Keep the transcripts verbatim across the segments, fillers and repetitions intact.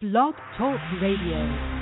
Blog Talk Radio.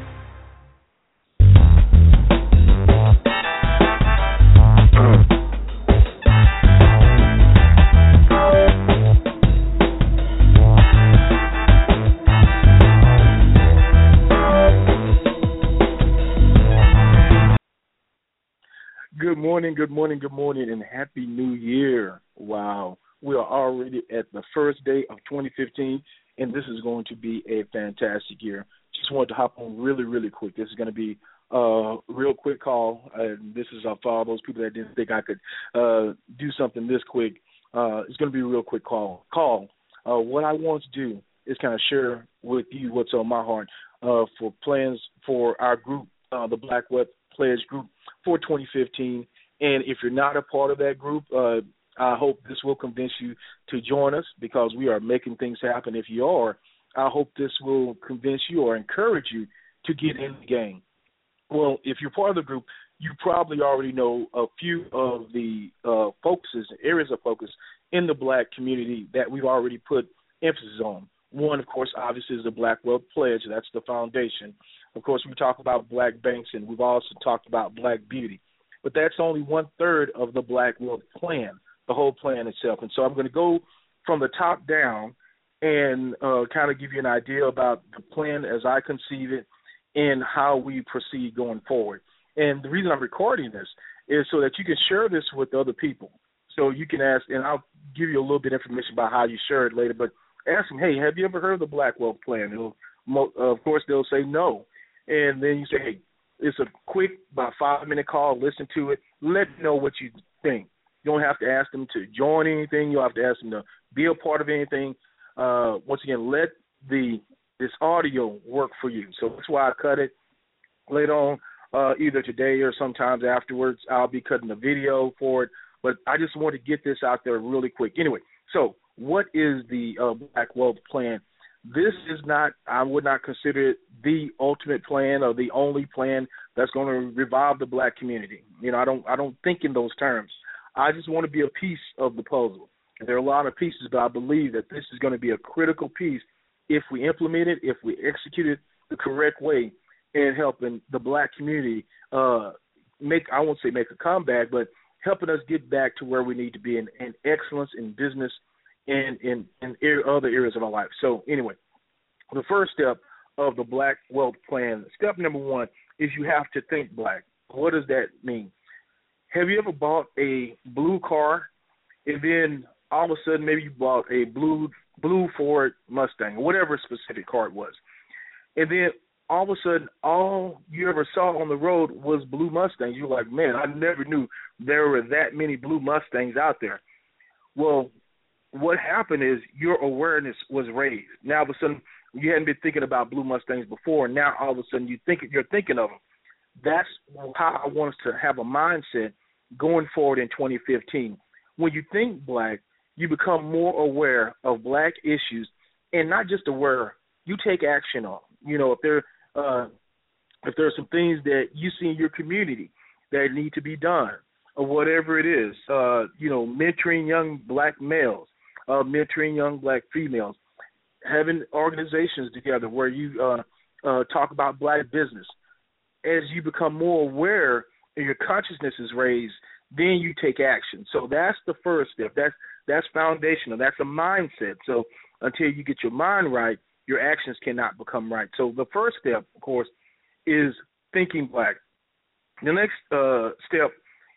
Good morning, good morning, good morning, and Happy New Year. Wow. We are already at the first day of twenty fifteen, and this is going to be a fantastic year. Just wanted to hop on really, really quick. This is going to be a real quick call. Uh, this is uh, for all those people that didn't think I could uh, do something this quick. Uh, it's going to be a real quick call. Call. Uh, what I want to do is kind of share with you what's on my heart uh, for plans for our group, uh, the Black Web Pledge Group for twenty fifteen. And if you're not a part of that group, uh, I hope this will convince you to join us because we are making things happen. If you are, I hope this will convince you or encourage you to get in the game. Well, if you're part of the group, you probably already know a few of the uh, focuses, areas of focus in the black community that we've already put emphasis on. One, of course, obviously is the Black Wealth Pledge. That's the foundation. Of course, we talk about black banks, and we've also talked about black beauty. But that's only one-third of the Black Wealth Plan, the whole plan itself. And so I'm going to go from the top down and uh, kind of give you an idea about the plan as I conceive it and how we proceed going forward. And the reason I'm recording this is so that you can share this with other people. So you can ask, and I'll give you a little bit of information about how you share it later, but ask them, hey, have you ever heard of the Black Wealth Plan? It'll, of course, they'll say no. And then you say, hey, it's a quick, about five-minute call. Listen to it. Let me know what you think. You don't have to ask them to join anything. You don't have to ask them to be a part of anything. Uh, once again, let the this audio work for you. So that's why I cut it later on, uh, either today or sometimes afterwards. I'll be cutting a video for it. But I just want to get this out there really quick. Anyway, so what is the uh, Black Wealth Plan? This is not, I would not consider it the ultimate plan or the only plan that's going to revive the black community. You know, I don't I don't think in those terms. I just want to be a piece of the puzzle. There are a lot of pieces, but I believe that this is going to be a critical piece if we implement it, if we execute it the correct way in helping the black community uh, make, I won't say make a comeback, but helping us get back to where we need to be in, in excellence in business and in, in other areas of our life. So anyway, the first step of the Black Wealth Plan, step number one is you have to think black. What does that mean? Have you ever bought a blue car and then all of a sudden maybe you bought a blue blue Ford Mustang or whatever specific car it was, and then all of a sudden all you ever saw on the road was blue Mustangs? You're like, man, I never knew there were that many blue Mustangs out there. Well, what happened is your awareness was raised. Now, all of a sudden, you hadn't been thinking about blue Mustangs before. Now, all of a sudden, you think you're thinking of them. That's how I want us to have a mindset going forward in twenty fifteen. When you think black, you become more aware of black issues, and not just aware. You take action on. You know, if there uh, if there are some things that you see in your community that need to be done, or whatever it is, uh, you know, mentoring young black males. Uh, mentoring young black females, having organizations together where you uh, uh, talk about black business. As you become more aware and your consciousness is raised, then you take action. So that's the first step. That's that's foundational. That's a mindset. So until you get your mind right, your actions cannot become right. So the first step, of course, is thinking black. The next uh, step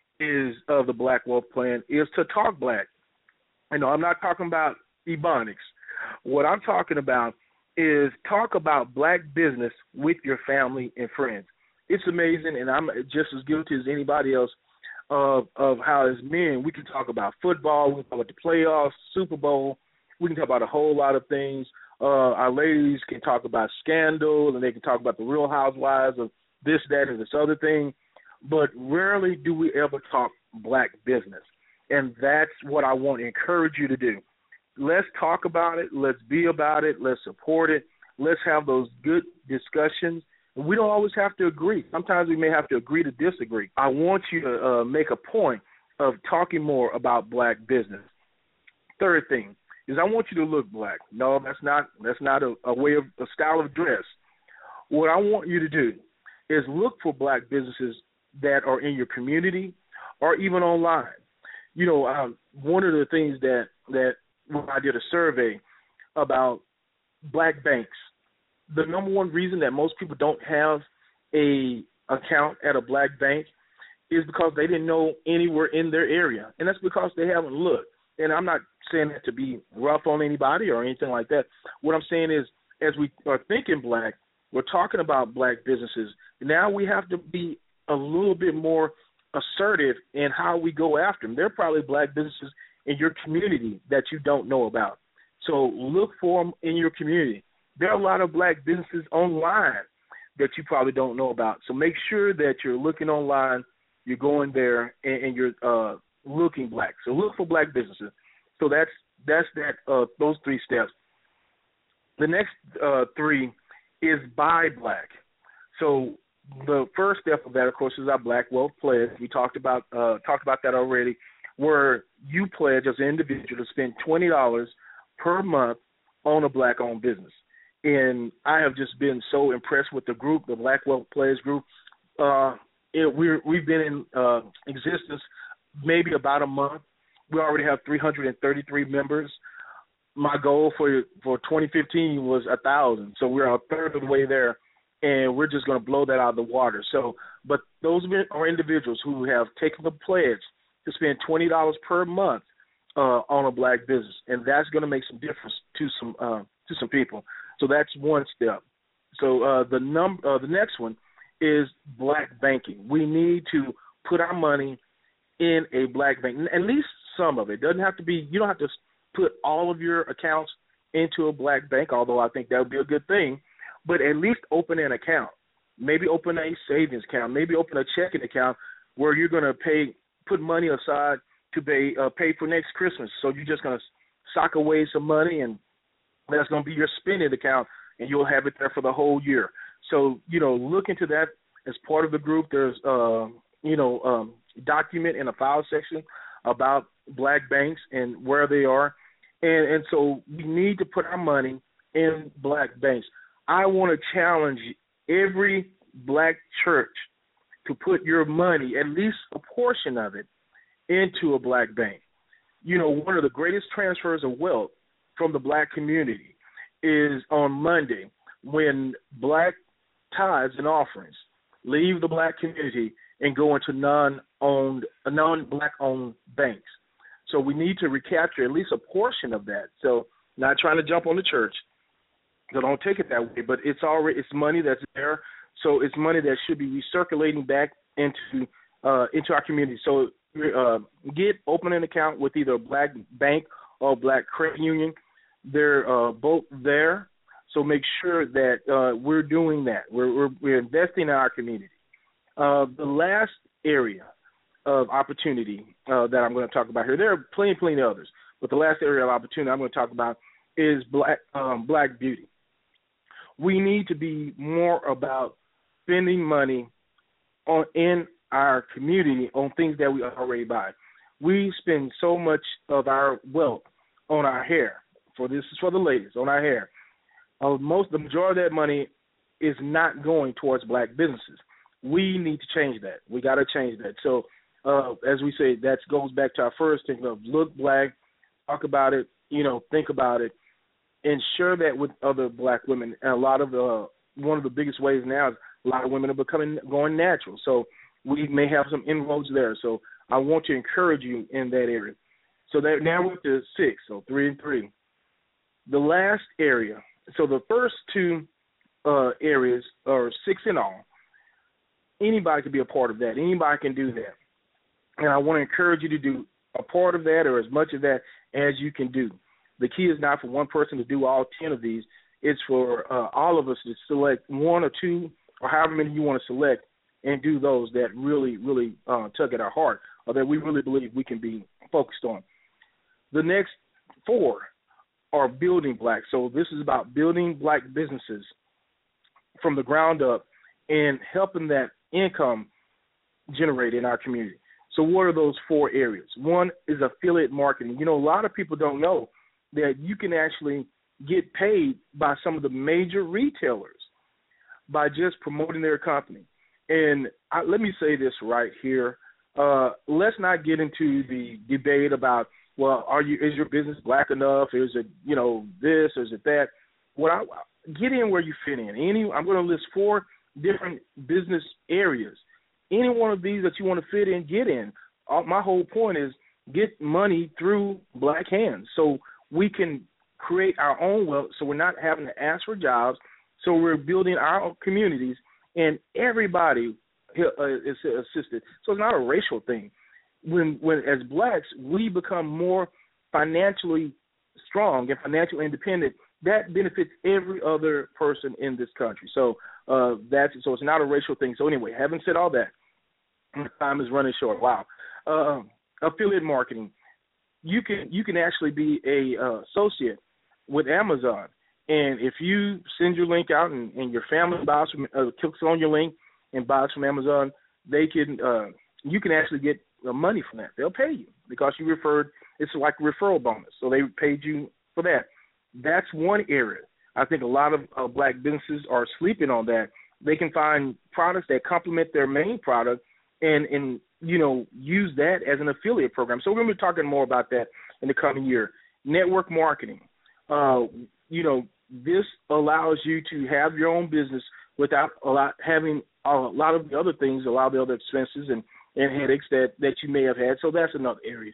is of the Black Wealth Plan is to talk black. You know, I'm not talking about Ebonics. What I'm talking about is talk about black business with your family and friends. It's amazing, and I'm just as guilty as anybody else of of how as men we can talk about football, we can talk about the playoffs, Super Bowl. We can talk about a whole lot of things. Uh, our ladies can talk about scandal, and they can talk about the Real Housewives of this, that, and this other thing. But rarely do we ever talk black business. And that's what I want to encourage you to do. Let's talk about it. Let's be about it. Let's support it. Let's have those good discussions. And we don't always have to agree. Sometimes we may have to agree to disagree. I want you to uh, make a point of talking more about black business. Third thing, is I want you to look black. No, that's not that's not a, a way of a style of dress. What I want you to do is look for black businesses that are in your community or even online. You know, um, one of the things that, that when I did a survey about black banks, the number one reason that most people don't have a account at a black bank is because they didn't know anywhere in their area, and that's because they haven't looked. And I'm not saying that to be rough on anybody or anything like that. What I'm saying is, as we are thinking black, we're talking about black businesses. Now we have to be a little bit more assertive in how we go after them. There are probably black businesses in your community that you don't know about. So look for them in your community. There are a lot of black businesses online that you probably don't know about. So make sure that you're looking online, you're going there, and, and you're uh, looking black. So look for black businesses. So that's that's that uh, those three steps. The next uh, three is buy black. So the first step of that, of course, is our Black Wealth Pledge. We talked about uh, talked about that already, where you pledge as an individual to spend twenty dollars per month on a black-owned business. And I have just been so impressed with the group, the Black Wealth Pledge group. Uh, it, we're, we've been in uh, existence maybe about a month. We already have three hundred thirty-three members. My goal for for twenty fifteen was one thousand, so we're a third of the way there, and we're just going to blow that out of the water. So, but those are individuals who have taken the pledge to spend twenty dollars per month uh, on a black business, and that's going to make some difference to some uh, to some people. So that's one step. So uh, the num uh, the next one is black banking. We need to put our money in a black bank, at least some of it. It doesn't have to be. You don't have to put all of your accounts into a black bank, although I think that would be a good thing. But at least open an account. Maybe open a savings account. Maybe open a checking account where you're going to pay, put money aside to pay uh, pay for next Christmas. So you're just going to sock away some money, and that's going to be your spending account, and you'll have it there for the whole year. So, you know, look into that as part of the group. There's, uh, you know, um, document in a file section about black banks and where they are. And, and so we need to put our money in black banks. I want to challenge every black church to put your money, at least a portion of it, into a black bank. You know, one of the greatest transfers of wealth from the black community is on Monday when black tithes and offerings leave the black community and go into non-owned, non-black-owned banks. So we need to recapture at least a portion of that. So not trying to jump on the church, so don't take it that way, but it's already it's money that's there. So it's money that should be recirculating back into uh, into our community. So uh, get open an account with either a black bank or a black credit union. They're uh, both there. So make sure that uh, we're doing that. We're, we're we're investing in our community. Uh, the last area of opportunity uh, that I'm going to talk about here, there are plenty, plenty of others, but the last area of opportunity I'm going to talk about is black um, black beauty. We need to be more about spending money on in our community on things that we already buy. We spend so much of our wealth on our hair. For this is for the ladies, on our hair. Uh, most the majority of that money is not going towards black businesses. We need to change that. We got to change that. So, uh, as we say, that goes back to our first thing of look black, talk about it, you know, think about it, and share that with other black women. And a lot of the one of the biggest ways now is a lot of women are becoming going natural. So we may have some inroads there. So I want to encourage you in that area. So that now we're to six, so three and three. The last area. So the first two uh, areas are six in all. Anybody can be a part of that. Anybody can do that. And I want to encourage you to do a part of that or as much of that as you can do. The key is not for one person to do all ten of these. It's for uh, all of us to select one or two or however many you want to select and do those that really, really uh, tug at our heart or that we really believe we can be focused on. The next four are building black. So this is about building black businesses from the ground up and helping that income generate in our community. So what are those four areas? One is affiliate marketing. You know, a lot of people don't know that you can actually get paid by some of the major retailers by just promoting their company. And I, let me say this right here. Uh, let's not get into the debate about, well, are you is your business black enough? Is it, you know, this? Is it that? What I get in where you fit in. Any, I'm going to list four different business areas. Any one of these that you want to fit in, get in. Uh, my whole point is get money through black hands so we can create our own wealth, so we're not having to ask for jobs, so we're building our own communities, and everybody uh, is assisted. So it's not a racial thing. When, when as blacks, we become more financially strong and financially independent, that benefits every other person in this country. So uh, that's so it's not a racial thing. So anyway, having said all that, time is running short. Wow. Uh, affiliate marketing. You can you can actually be a uh, associate with Amazon, and if you send your link out and, and your family buys from uh, clicks on your link and buys from Amazon, they can uh, you can actually get uh, money from that. They'll pay you because you referred. It's like a referral bonus, so they paid you for that. That's one area. I think a lot of uh, black businesses are sleeping on that. They can find products that complement their main product and, and you know, use that as an affiliate program. So we're going to be talking more about that in the coming year. Network marketing. Uh, you know, this allows you to have your own business without a lot having a lot of the other things, a lot of the other expenses and, and headaches that, that you may have had. So that's another area.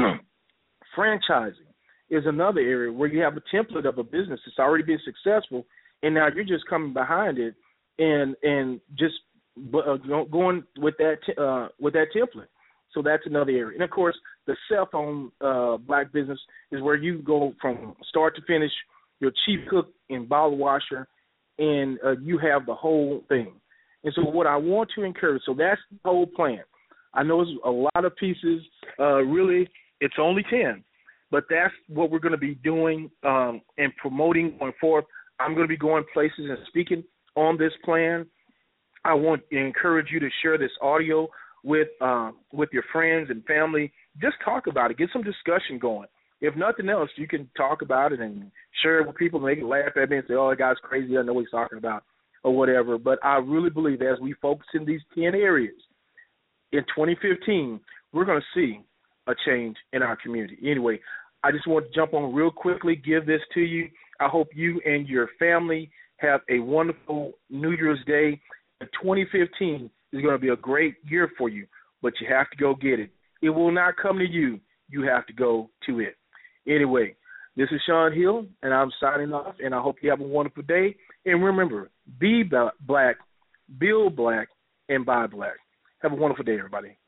Franchising is another area where you have a template of a business that's already been successful, and now you're just coming behind it and and just uh, going with that uh, with that template. So that's another area. And, of course, the cell phone uh, black business is where you go from start to finish, your chief cook and bottle washer, and uh, you have the whole thing. And so what I want to encourage, so that's the whole plan. I know it's a lot of pieces. Uh, really, it's only ten. But that's what we're going to be doing um, and promoting going forth. I'm going to be going places and speaking on this plan. I want to encourage you to share this audio with uh, with your friends and family. Just talk about it. Get some discussion going. If nothing else, you can talk about it and share it with people. They can laugh at me and say, oh, that guy's crazy. I don't know what he's talking about or whatever. But I really believe as we focus in these ten areas, in twenty fifteen, we're going to see a change in our community. Anyway, I just want to jump on real quickly, give this to you. I hope you and your family have a wonderful New Year's Day. And twenty fifteen is going to be a great year for you, but you have to go get it. It will not come to you. You have to go to it. Anyway, this is Sean Hill, and I'm signing off, and I hope you have a wonderful day. And remember, be black, build black, and buy black. Have a wonderful day, everybody.